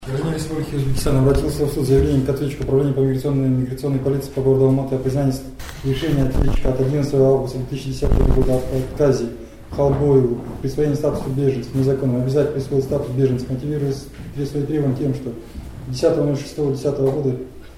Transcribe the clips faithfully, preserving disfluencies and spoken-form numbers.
Гражданин Республики Узбекистан обратился в суд с заявлением к ответчику Управления по миграционной, миграционной полиции по городу Алматы о признании решения ответчика от одиннадцатого августа две тысячи десятого года о отказе Халбоеву в присвоении статуса беженцев незаконным обязательно присвоить статус беженцев, мотивируя свои требования тем, что десятого шестого две тысячи десятого года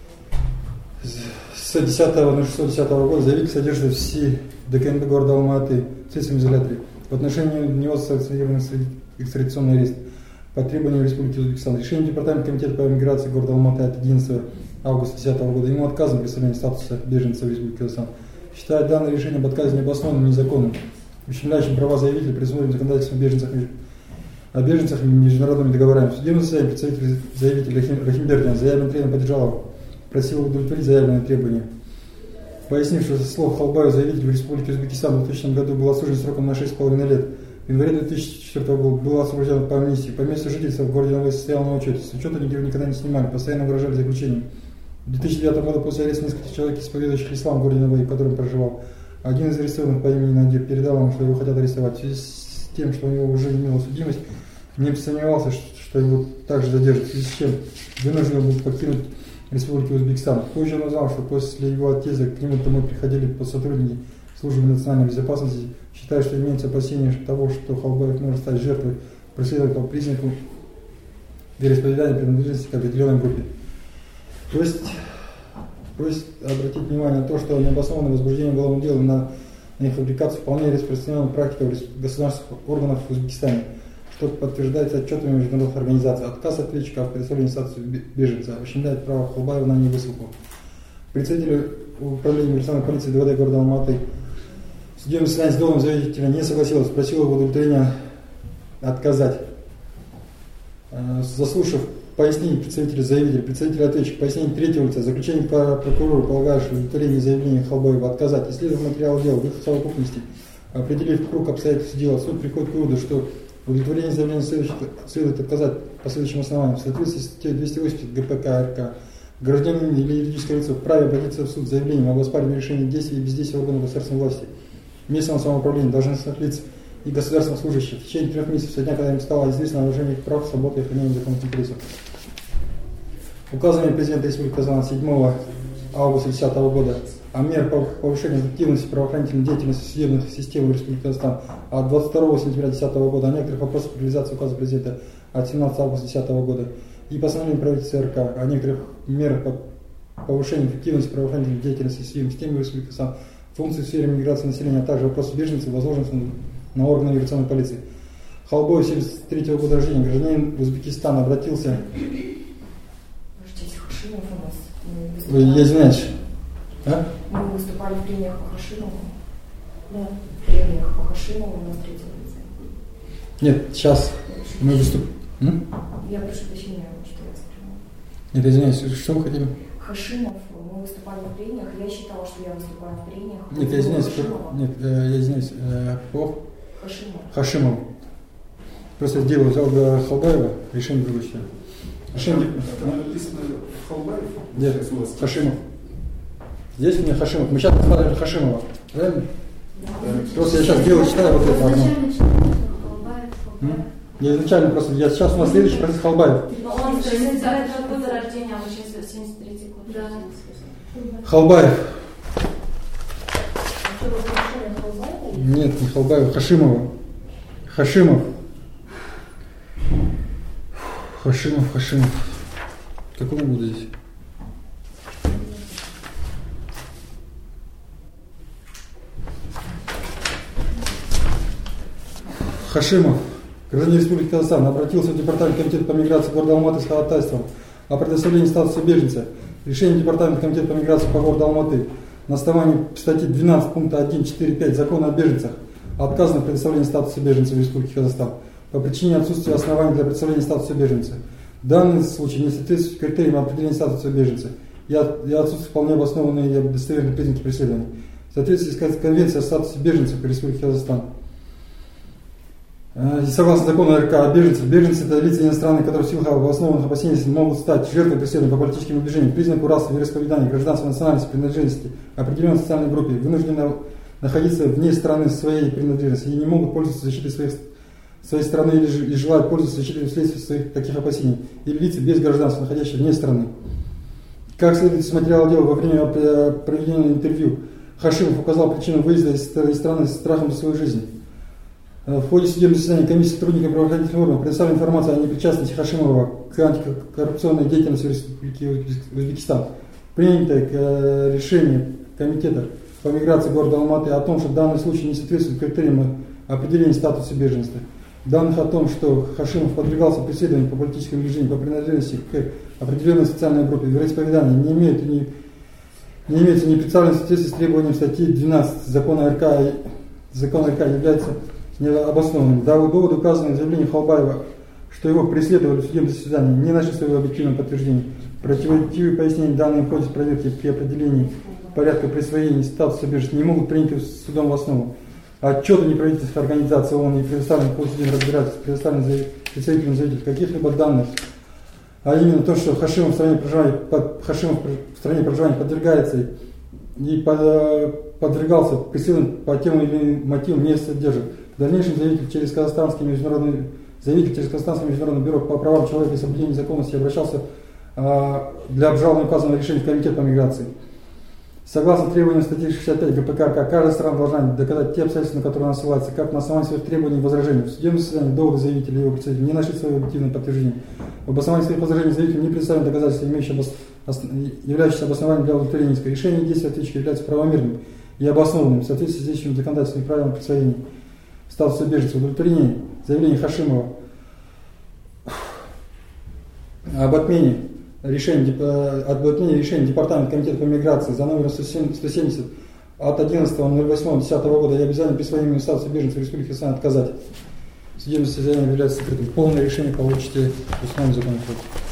с десятого шестого две тысячи десятого года заявитель содержится в СИ ДКНБ города Алматы в следственном изоляторе. В отношении него санкционирован экстрадиционный арест по требованию Республики Узбекистан. Решением Департамента комитета по миграции города Алматы от одиннадцатого августа две тысячи десятого года ему отказано в представлении статуса беженца в Республике Узбекистан. Считает данное решение об отказе необоснованным и незаконным, ущемляющим права заявителя, предусмотренным законодательством беженцах, о беженцах и международными договорами. В судебном заседании представитель заявителя Рахимбердян заявленным требованием поддержал, просил удовлетворить заявленные требования. Пояснив, что со слов Халбаева заявитель в Республике Узбекистан в двухтысячном году был осужден сроком на шесть с половиной лет. В январе две тысячи четвёртого года был освобожден по амнистии. По месту жительства в городе Новый состоял на учете. С учета нигде никогда не снимали, постоянно угрожали заключением. В две тысячи девятом году после ареста нескольких человек, исповедующих ислам в городе Новый, в котором проживал, один из арестованных по имени Надир передал ему, что его хотят арестовать. В связи с тем, что у него уже имела судимость, не сомневался, что его также задержат, в связи с чем вынужден был покинуть Республику Узбекистан. Позже он узнал, что после его отъезда к нему домой приходили сотрудники службы национальной безопасности, считая, что имеется опасение того, что Халбаев может стать жертвой преследования по признаку вероисповедания принадлежности к определенной группе. Просит, просит обратить внимание на то, что необоснованное возбуждение уголовного дела на, на их фабрикацию вполне распространенная практика в государственных органах в Узбекистане, что подтверждается отчетами международных организаций. Отказ ответчика в предоставлении статуса беженца ущемляет право Халбаева на невысылку. Представитель управления миграционной полиции ДВД города Алматы в судебном заседании с долгом заявителя не согласилась, просила его удовлетворения отказать. Заслушав пояснение представителя заявителя, представителя ответчика, пояснение третьего лица, заключение по прокурору, полагающего удовлетворение заявления Халбаева отказать, исследуя материал дела в их совокупности, определив круг обстоятельств дела, суд приходит к выводу, что удовлетворение заявления следует отказать по следующим основаниям. В соответствии с статьей двести восемьдесят ГПК РК гражданин или юридическое лицо вправе обратиться в суд с заявлением об оспаривании решения действий и бездействия органов государственной власти, местного самоуправления, должностных лиц и государственных служащих в течение трех месяцев со дня, когда им стало известно о нарушении их прав, свобод и охранении законных интересов. Указывание президента Республики Казахстан седьмого августа две тысячи десятого года о мерах по повышению эффективности правоохранительной деятельности судебных систем Республики Казахстан от двадцать второго сентября две тысячи десятого года, о некоторых вопросах реализации указа президента от семнадцатого августа две тысячи десятого года и постановление правительства РК о некоторых мерах по повышению эффективности правоохранительной деятельности судебных систем Республики Казахстан, функции в сфере миграции населения, а также вопросы беженцев, возложенных на органы миграционной полиции. Халбоев, семьдесят третьего года рождения, гражданин Узбекистана, обратился... Подождите, Хашимов у нас. Вы, я извиняюсь. А? Мы выступали в прениях по Хашимову. Да. В прениях по Хашимову на третьем лице. Нет, сейчас мы выступаем. Я прошу прощения, что я сказала. Нет, извиняюсь, что вы хотели? Хашимов, мы выступали в прениях, я считала, что я выступаю в прениях. Нет, я извиняюсь, нет, я извиняюсь, по Хашимов. Хашимов. Просто дело взял до Халбаева, решение другое. Решение... Написано Халбаев? Нет, Хашимов. Здесь у меня Хашимов. Мы сейчас посмотрели Хашимова, правильно? Да. Просто я сейчас дело читаю вот это одно. Я изначально просто, я сейчас у нас следующий процесс Халбаев. Он семьдесят девятого года рождения, а мы сейчас семьдесят третий год. Да. Халбаев. А что, вы решили Халбаева? Нет, не Халбаев, Хашимова. Хашимов. Хашимов, Хашимов. В каком году здесь? Хашимов, гражданин Республики Казахстан, обратился в Департамент комитета по миграции города Алматы с ходатайством о предоставлении статуса беженца. Решение Департамента комитета по миграции по городу Алматы на основании статьи двенадцать пункта один четыре пять Закона о беженцах отказано в предоставлении статуса беженца в Республике Казахстан по причине отсутствия оснований для представления статуса беженца. Данный случай не соответствует критериям определения статуса беженца и отсутствуют вполне обоснованные и достоверные признаки преследования. В соответствии с Конвенцией о статусе беженцев в Республике Казахстан. И согласно закону РК о беженцах, беженцы – это лица иностранные, которые в силах обоснованных опасений могут стать жертвой преследования по политическим убеждениям, признаку расы, вероисповедания, гражданства, национальности, принадлежности, определенной социальной группе, вынуждены находиться вне страны своей принадлежности и не могут пользоваться защитой своих своей страны или, или желает пользоваться исключительно вследствие своих таких опасений, или лица без гражданства, находящихся вне страны. Как следует из материала дела, во время проведения интервью Хашимов указал причину выезда из страны с страхом за свою жизнь. В ходе судебного заседания комиссии сотрудников правоохранительных органов предоставила информацию о непричастности Хашимова к антикоррупционной деятельности в Республике Узбекистан. Принято решение комитета по миграции города Алматы о том, что данный случай не соответствует критериям определения статуса беженства. Данных о том, что Хашимов подвергался преследованию по политическому убеждению, по принадлежности к определенной социальной группе вероисповедания, не имеют не, не имеется не представлено в соответствии с требованием статьи двенадцать закона РК, закона РК является необоснованным. Да, доводы указаны в заявлении Халбаева, что его преследовали в судебном заседании, не нашли своего объективного подтверждения. Противоречивые пояснения, данные в ходе проверки при определении порядка присвоения статуса беженца, не могут приняты судом в основу. Отчеты неправительственных организаций ООН и предоставленных по судебным разбирательствам, предоставленных представителям заявителей каких-либо данных, а именно то, что Хашимов в стране проживания, под, Хашимов в стране проживания подвергается и под, подвергался преследованию по тем или иным мотивам, не содержит. В дальнейшем заявитель через Казахстанский международный, заявитель через Казахстанское международное бюро по правам человека и соблюдению законности обращался а, для обжалования указанного решения в комитет по миграции. Согласно требованиям статьи шестьдесят пять ГПК РК, каждая страна должна доказать те обстоятельства, на которые она ссылается, как на основании своих требований и возражений. В судебном заседании доводы заявителя и его представителей не нашли своего объективного подтверждения. В обосновании своих возражений заявителю не представлены доказательства, имеющие обос... являющиеся обоснованием для удовлетворения иска. Решение и действия ответчика являются правомерным и обоснованным в соответствии с действующим законодательством и правилам присвоения статуса беженца. Удовлетворение заявления Хашимова об отмене решение, об отмене решения Департамента комитета по миграции за номером сто семьдесят от одиннадцатого ноль восьмого две тысячи десятого года и обязательно присвоению статуса беженцев в Республике Казахстан отказать. Судебное заседание является закрытым. Полное решение получите в установленном законе.